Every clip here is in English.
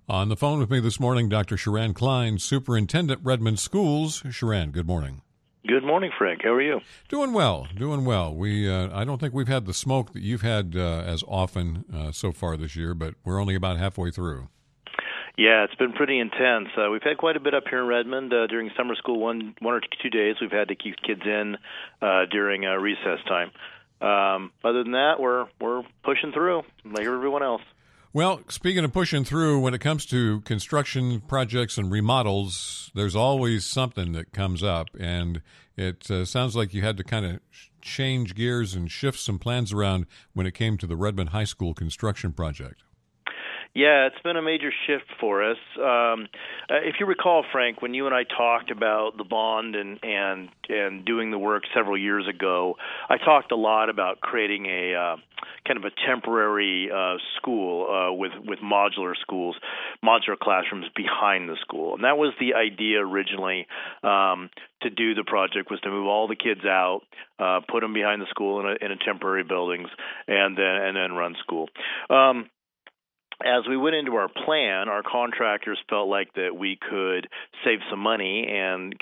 On the phone with me this morning, Dr. Sharan Klein, Superintendent, Redmond Schools. Sharan, good morning. Good morning, Frank. How are you? Doing well. I don't think we've had the smoke that you've had as often so far this year, but we're only about halfway through. Yeah, it's been pretty intense. We've had quite a bit up here in Redmond during summer school. One or 2 days we've had to keep kids in during recess time. Other than that, we're pushing through like everyone else. Well, speaking of pushing through, when it comes to construction projects and remodels, there's always something that comes up, and it sounds like you had to kind of change gears and shift some plans around when it came to the Redmond High School construction project. Yeah, it's been a major shift for us. If you recall, Frank, when you and I talked about the bond and doing the work several years ago, I talked a lot about creating a kind of a temporary school with modular classrooms behind the school, and that was the idea originally. To do the project was to move all the kids out, put them behind the school in a temporary buildings, and then run school. As we went into our plan, our contractors felt like that we could save some money and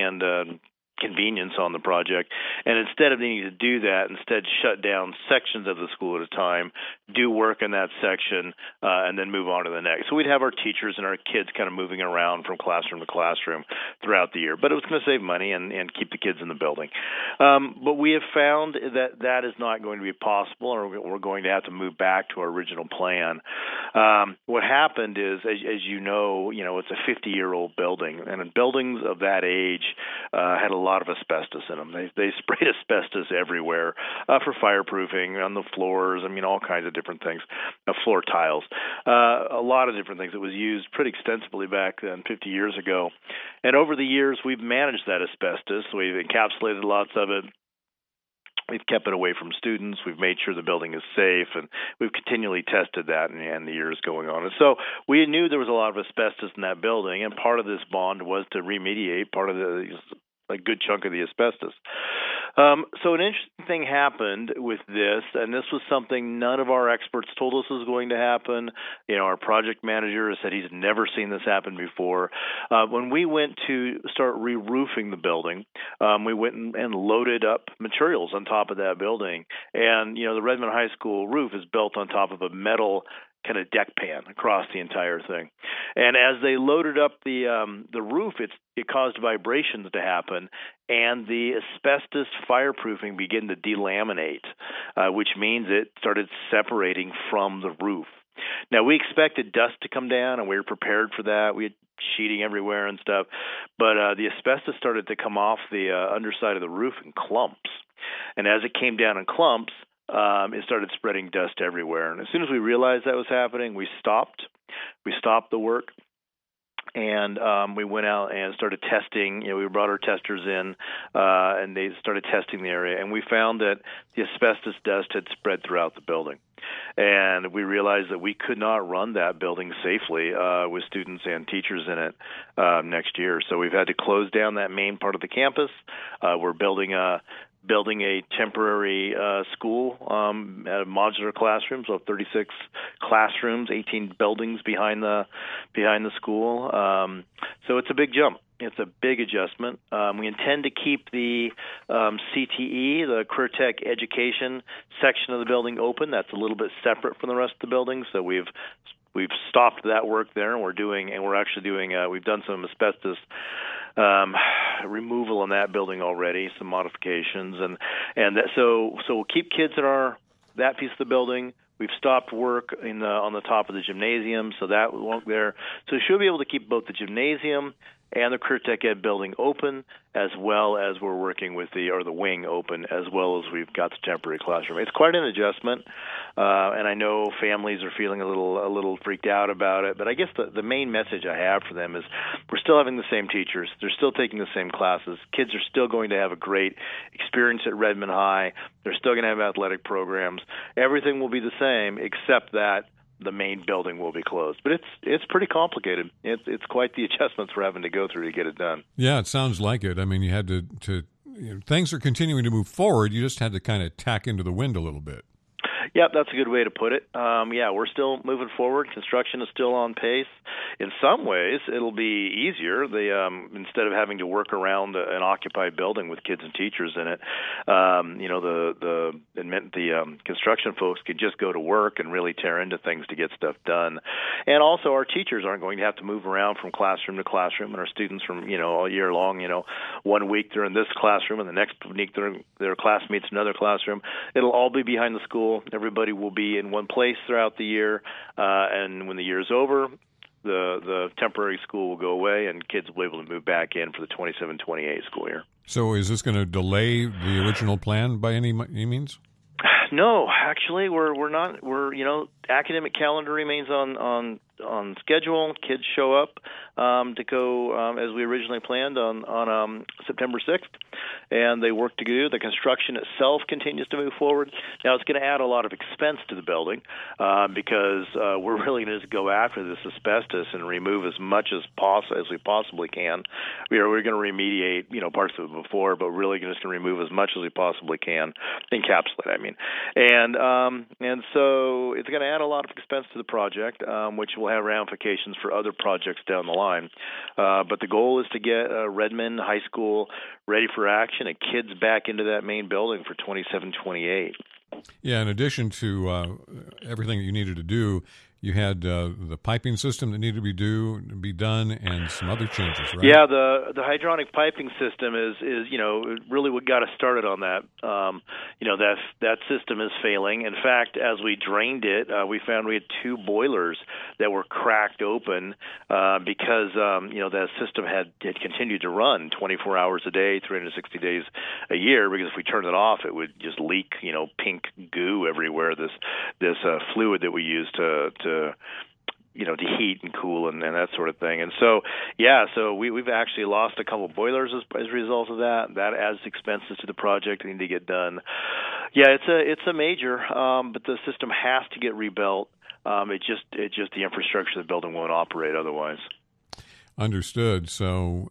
convenience on the project, and instead of needing to do that, instead shut down sections of the school at a time, do work in that section, and then move on to the next. So we'd have our teachers and our kids kind of moving around from classroom to classroom throughout the year, but it was going to save money and keep the kids in the building. But we have found that is not going to be possible, or we're going to have to move back to our original plan. What happened is, as you know, it's a 50-year-old building, and buildings of that age had a lot of asbestos in them. They sprayed asbestos everywhere for fireproofing on the floors. All kinds of different things, floor tiles, a lot of different things. It was used pretty extensively back then, 50 years ago. And over the years, we've managed that asbestos. We've encapsulated lots of it. We've kept it away from students. We've made sure the building is safe, and we've continually tested that and the years going on. And so we knew there was a lot of asbestos in that building, and part of this bond was to remediate a good chunk of the asbestos. So an interesting thing happened with this, and this was something none of our experts told us was going to happen. Our project manager said he's never seen this happen before. When we went to start re-roofing the building, we went and loaded up materials on top of that building. And, the Redmond High School roof is built on top of a metal kind of deck pan across the entire thing. And as they loaded up the roof, it caused vibrations to happen, and the asbestos fireproofing began to delaminate, which means it started separating from the roof. Now, we expected dust to come down, and we were prepared for that. We had sheeting everywhere and stuff, but the asbestos started to come off the underside of the roof in clumps. And as it came down in clumps, it started spreading dust everywhere. And as soon as we realized that was happening, we stopped the work, and we went out and started testing. We brought our testers in, and they started testing the area, and we found that the asbestos dust had spread throughout the building. And we realized that we could not run that building safely with students and teachers in it next year. So we've had to close down that main part of the campus. We're building a temporary school out of modular classrooms, so 36 classrooms, 18 buildings behind the school. So it's a big jump. It's a big adjustment. We intend to keep the CTE, the Career Tech Education section of the building open. That's a little bit separate from the rest of the building. So we've stopped that work there, and we've done some asbestos removal in that building already, some modifications, so we'll keep kids in that piece of the building. We've stopped work on the top of the gymnasium, so that won't there. So we should be able to keep both the gymnasium and the Career Tech Ed building open, as well as we're working with the wing open, as well as we've got the temporary classroom. It's quite an adjustment, and I know families are feeling a little freaked out about it. But I guess the main message I have for them is we're still having the same teachers. They're still taking the same classes. Kids are still going to have a great experience at Redmond High. They're still going to have athletic programs. Everything will be the same, except that the main building will be closed. But it's pretty complicated. It's quite the adjustments we're having to go through to get it done. Yeah, it sounds like it. I mean, you had to things are continuing to move forward. You just had to kind of tack into the wind a little bit. Yep, that's a good way to put it. We're still moving forward. Construction is still on pace. in some ways it'll be easier. They instead of having to work around an occupied building with kids and teachers in it, the construction folks could just go to work and really tear into things to get stuff done. And also our teachers aren't going to have to move around from classroom to classroom, and our students from all year long. 1 week they're in this classroom, and the next week their classmates in another classroom. It'll all be behind the school. Everybody will be in one place throughout the year, and when the year's over, the temporary school will go away, and kids will be able to move back in for the 27-28 school year. So is this going to delay the original plan by any means? No, actually, we're not. Academic calendar remains on schedule. Kids show up to go as we originally planned on September 6th, and they work together. The construction itself continues to move forward. Now, it's going to add a lot of expense to the building because we're really going to go after this asbestos and remove as much as we possibly can. We're going to remediate parts of it before, but really just going to remove as much as we possibly can, encapsulate. And so it's going to add a lot of expense to the project, which will have ramifications for other projects down the line. But the goal is to get Redmond High School ready for action and kids back into that main building for 27-28. Yeah, in addition to everything that you needed to do, you had the piping system that needed to be done, and some other changes, right? Yeah, the hydronic piping system is really what got us started on that. That system is failing. In fact, as we drained it, we found we had 2 boilers that were cracked open because that system had continued to run 24 hours a day, 360 days a year. Because if we turned it off, it would just leak pink goo everywhere. This fluid that we use to heat and cool and that sort of thing. And so, we've actually lost a couple of boilers as a result of that. That adds expenses to the project that need to get done. Yeah, it's a major, but the system has to get rebuilt. It's just the infrastructure of the building won't operate otherwise. Understood. So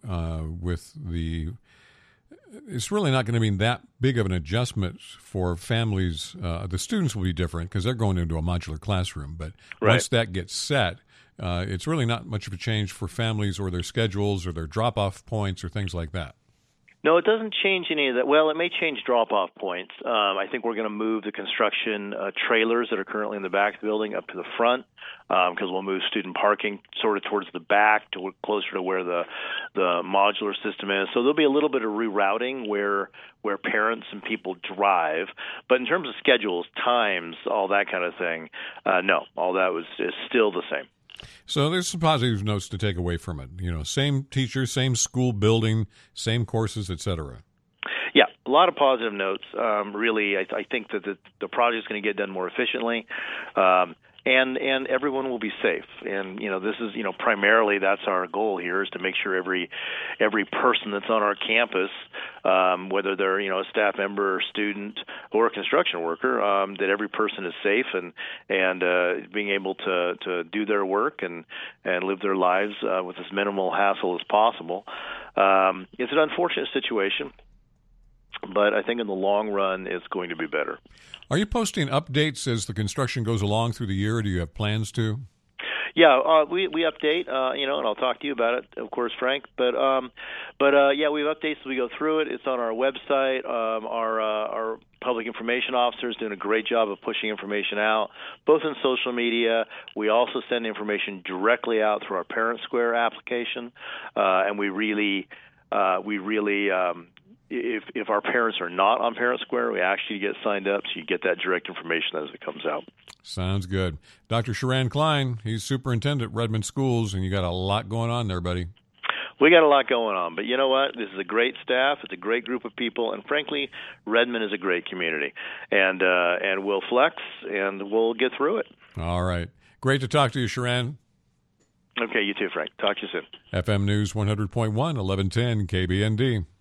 it's really not going to be that big of an adjustment for families. The students will be different because they're going into a modular classroom. But once that gets set, it's really not much of a change for families or their schedules or their drop-off points or things like that. No, it doesn't change any of that. Well, it may change drop-off points. I think we're going to move the construction trailers that are currently in the back of the building up to the front because we'll move student parking sort of towards the back to closer to where the modular system is. So there'll be a little bit of rerouting where parents and people drive. But in terms of schedules, times, all that kind of thing, no, all that is still the same. So there's some positive notes to take away from it. Same teachers, same school building, same courses, et cetera. Yeah, a lot of positive notes. Really, I think that the project's going to get done more efficiently. And everyone will be safe. And this is primarily that's our goal here, is to make sure every person that's on our campus, whether they're a staff member or student or a construction worker, that every person is safe and being able to do their work and live their lives with as minimal hassle as possible. It's an unfortunate situation, but I think in the long run it's going to be better. Are you posting updates as the construction goes along through the year, or do you have plans to? Yeah, we update, and I'll talk to you about it, of course, Frank. But we have updates as we go through it. It's on our website. Our public information officer is doing a great job of pushing information out, both in social media. We also send information directly out through our Parent Square application, and we really. If our parents are not on Parent Square, we actually get signed up, so you get that direct information as it comes out. Sounds good. Dr. Sheran Klein, he's superintendent at Redmond Schools, and you got a lot going on there, buddy. We got a lot going on, but you know what? This is a great staff. It's a great group of people, and frankly, Redmond is a great community. And we'll flex, and we'll get through it. All right. Great to talk to you, Sheran. Okay, you too, Frank. Talk to you soon. FM News 100.1, 1110 KBND.